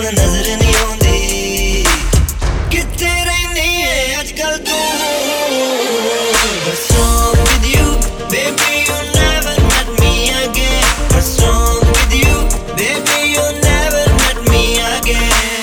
नजर नहीं आउंदी कित्थे रहिंदी है अजकल तू What's wrong with you baby you never met me again What's wrong with you baby you never met me again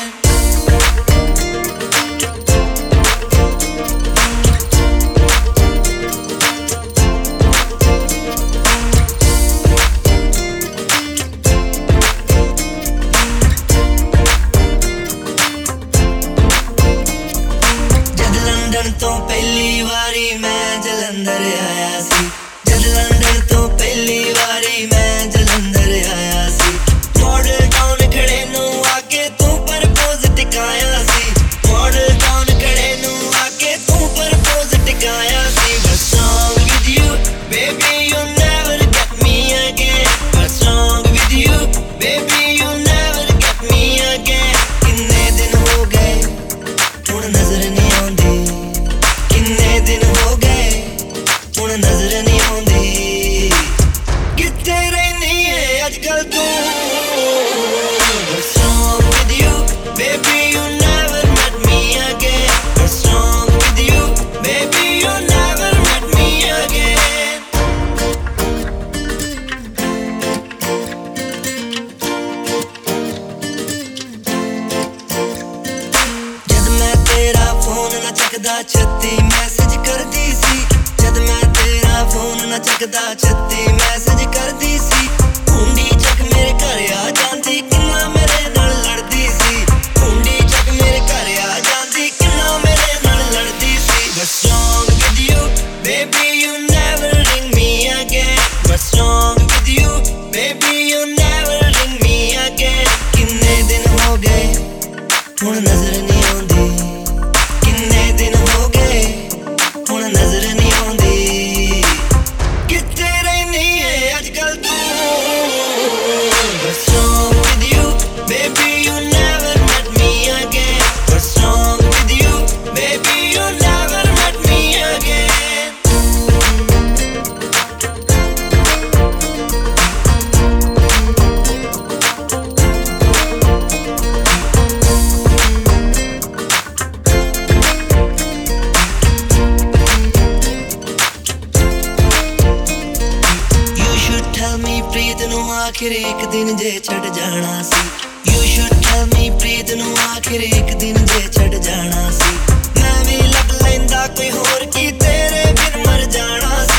तो पहली वारी मैं जलंधर आया सी जद लंदन तो पहली वारी मैं जलंधर आया सी मॉडल टाउन खड़े नू आके तू प्रपोज टिकाया सी मॉडल टाउन खड़े नू आके तू प्रपोज टिकाया सी What's wrong with you baby you never get me again What's wrong with you baby you never get me again कितने दिन हो गए हुण नजर नहीं आउंदी कितने दिन हो गए हुण नजर नहीं आउंदी कित्थे रहिंदी है अजकल तू What's wrong with you baby you never met me again What's wrong with you baby you never met me again जद मैं तेरा फोन ना चकदा छत्ती मैसेज करदी सी जद मैं तेरा फोन ना चकदा छत्ती मैसेज करदी सी हुंडी चक मेरे घर आ जांदी किन्ना मेरे नाल लड़दी सी हुंडी चक मेरे घर आ जांदी किन्ना मेरे नाल लड़दी सी What's wrong with you baby you never ring me again What's wrong with you baby you never ring me again कितने दिन हो गए हुण नजर नहीं आउंदी कितने दिन हो गए हुण नजर नहीं आउंदी कित्थे रहिंदी है अजकल तू What's wrong with you baby you never met me again What's wrong with you baby you never met me again You should tell me प्रीत नू आखिर एक दिन जे छड़ जाना सी You should tell me प्रीत नू आखिर एक दिन जे छड़ जाना सी मैं भी लग लैंदा कोई होर की तेरे बिन मर जाना सी